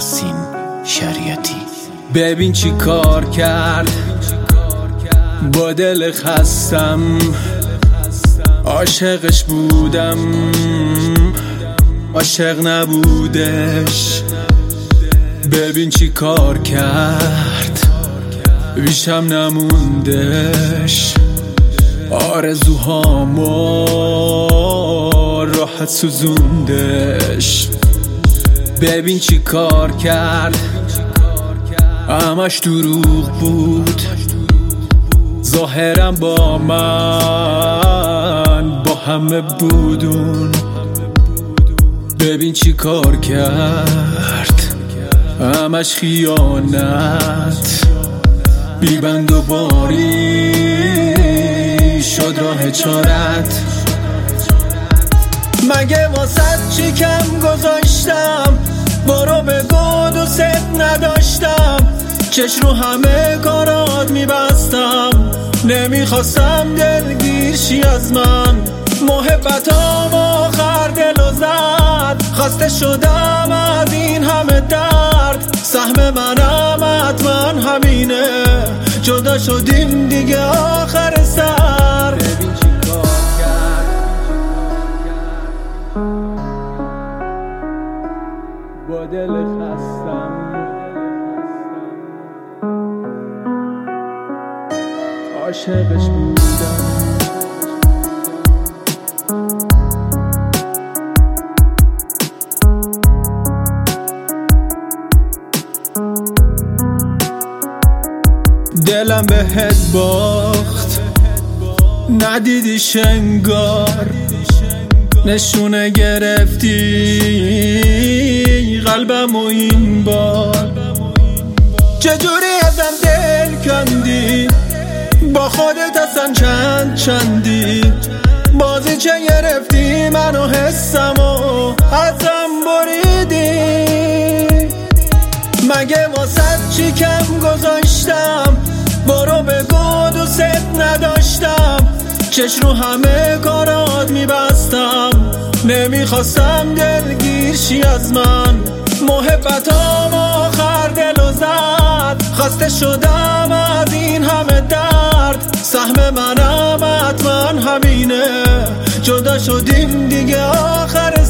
یاسین شریعتی. ببین چی کار کرد با دل خستم، عاشقش بودم عاشق نبودش. ببین چی کار کرد بیشم نموندش، آرزوهامو راحت سوزوندش. ببین چی کار کرد همش دروغ بود، ظاهرم با من با همه بودون. ببین چی کار کرد همش خیانت، بیبند و باری شد راه چارت. مگه واسه چی کم گذاشتم، برو بگو دوست نداشتم. چش رو همه کارات میبستم، نمیخواستم دلگیر شی از من. محبتام آخر دلو زد، خسته شدم از این همه درد. سهم منم حتما همینه، جدا شدیم دیگه آخر سر. ببین چی کار کرد با دل خستم، عاشقش بودم. دلم بهت باخت ندیدیش انگار، نشونه گرفتی قلبم و این بار. چجوری ازم دل کندی، با خودت اصلا چندی. بازی چه گرفتی منو حسمو ازم بریدی. مگه واسه چی کم گذاشتم، برو بگو دوست نداشتم. چش رو همه کارات میبستم، نمیخواستم دلگیر شی از من. محبتام آخر دلو زد، خسته شدم از این همه درد. سهم منم حتما همینه، جدا شدیم دیگه آخر